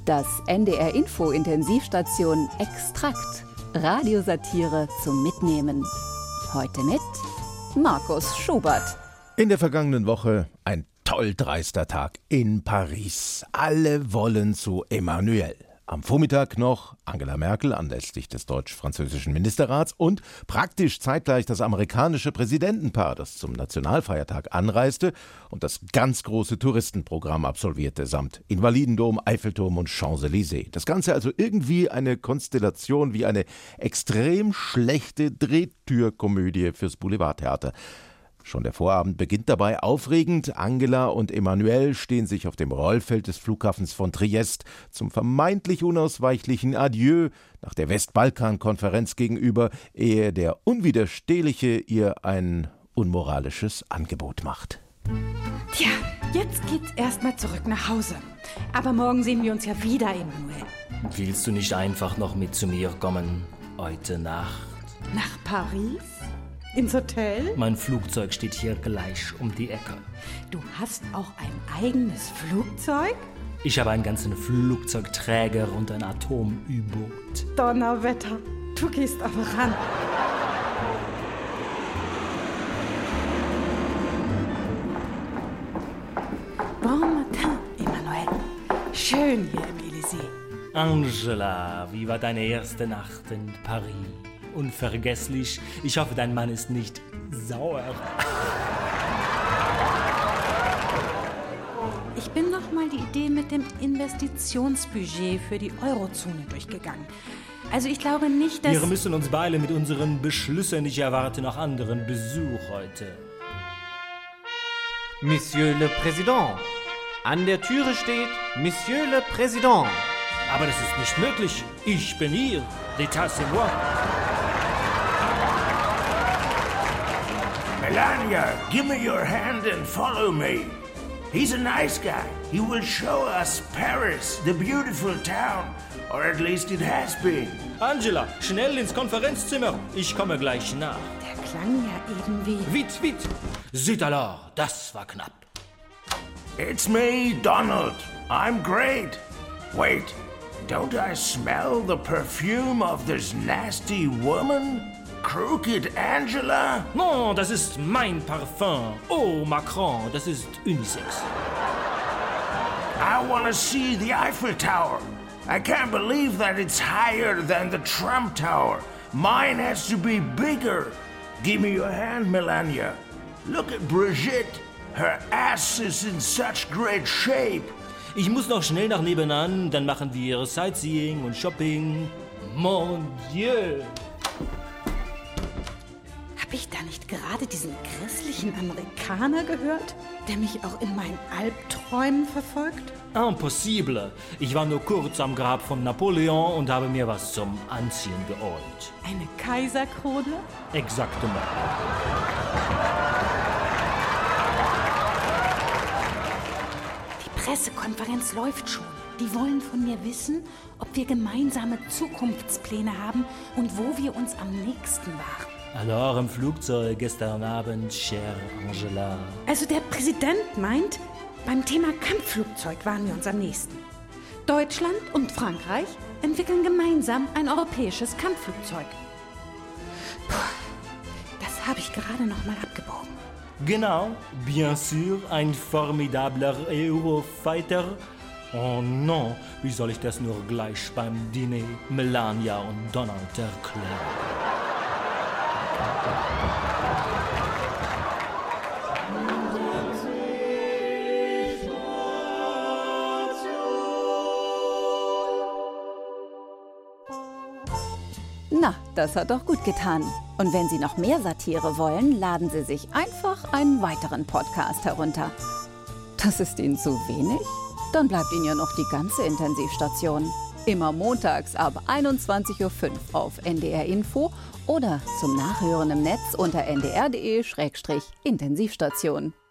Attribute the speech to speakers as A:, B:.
A: Das NDR-Info-Intensivstation Extrakt. Radiosatire zum Mitnehmen. Heute mit Markus Schubert.
B: In der vergangenen Woche ein toll dreister Tag in Paris. Alle wollen zu Emmanuel. Am Vormittag noch Angela Merkel anlässlich des deutsch-französischen Ministerrats und praktisch zeitgleich das amerikanische Präsidentenpaar, das zum Nationalfeiertag anreiste und das ganz große Touristenprogramm absolvierte, samt Invalidendom, Eiffelturm und Champs-Élysées. Das Ganze also irgendwie eine Konstellation wie eine extrem schlechte Drehtürkomödie fürs Boulevardtheater. Schon der Vorabend beginnt dabei aufregend. Angela und Emmanuel stehen sich auf dem Rollfeld des Flughafens von Triest zum vermeintlich unausweichlichen Adieu nach der Westbalkan-Konferenz gegenüber, ehe der Unwiderstehliche ihr ein unmoralisches Angebot macht.
C: Tja, jetzt geht's erstmal zurück nach Hause. Aber morgen sehen wir uns ja wieder, Emmanuel.
D: Willst du nicht einfach noch mit zu mir kommen, heute Nacht?
C: Nach Paris? Ins Hotel?
D: Mein Flugzeug steht hier gleich um die Ecke.
C: Du hast auch ein eigenes Flugzeug?
D: Ich habe einen ganzen Flugzeugträger und ein Atom-U-Boot.
C: Donnerwetter, du gehst aber ran. Bon matin, Emmanuel. Schön hier im Élysée.
D: Angela, wie war deine erste Nacht in Paris? Unvergesslich. Ich hoffe, dein Mann ist nicht sauer.
C: Ich bin noch mal die Idee mit dem Investitionsbudget für die Eurozone durchgegangen. Also ich glaube nicht, dass...
D: Wir müssen uns beeilen mit unseren Beschlüssen. Ich erwarte noch anderen Besuch heute.
E: Monsieur le Président. An der Türe steht Monsieur le Président.
D: Aber das ist nicht möglich. Ich bin hier. L'état c'est moi.
F: Melania, give me your hand and follow me. He's a nice guy. He will show us Paris, the beautiful town. Or at least it has been.
D: Angela, schnell ins Konferenzzimmer. Ich komme gleich nach.
C: Der klang ja eben wie...
D: Vite, vite. Zut alors, das war knapp.
F: It's me, Donald. I'm great. Wait, don't I smell the perfume of this nasty woman? Crooked Angela?
D: Non, das ist mein Parfum. Oh, Macron, das ist Unisex.
F: I want to see the Eiffel Tower. I can't believe that it's higher than the Trump Tower. Mine has to be bigger. Give me your hand, Melania. Look at Brigitte. Her ass is in such great shape.
D: Ich muss noch schnell nach nebenan, dann machen wir Sightseeing und Shopping. Mon Dieu!
C: Hab ich da nicht gerade diesen grässlichen Amerikaner gehört, der mich auch in meinen Albträumen verfolgt?
D: Impossible. Ich war nur kurz am Grab von Napoleon und habe mir was zum Anziehen geholt.
C: Eine Kaiserkrone?
D: Exaktement.
C: Die Pressekonferenz läuft schon. Die wollen von mir wissen, ob wir gemeinsame Zukunftspläne haben und wo wir uns am nächsten waren.
D: Alors im Flugzeug gestern Abend, chère Angela.
C: Also der Präsident meint, beim Thema Kampfflugzeug waren wir uns am nächsten. Deutschland und Frankreich entwickeln gemeinsam ein europäisches Kampfflugzeug. Puh, das habe ich gerade noch mal abgebogen.
D: Genau, bien sûr, ein formidabler Eurofighter. Oh non, wie soll ich das nur gleich beim Diner Melania und Donald erklären?
A: Na, das hat doch gut getan. Und wenn Sie noch mehr Satire wollen, laden Sie sich einfach einen weiteren Podcast herunter. Das ist Ihnen zu wenig? Dann bleibt Ihnen ja noch die ganze Intensivstation. Immer montags ab 21.05 Uhr auf NDR Info oder zum Nachhören im Netz unter ndr.de/Intensivstation.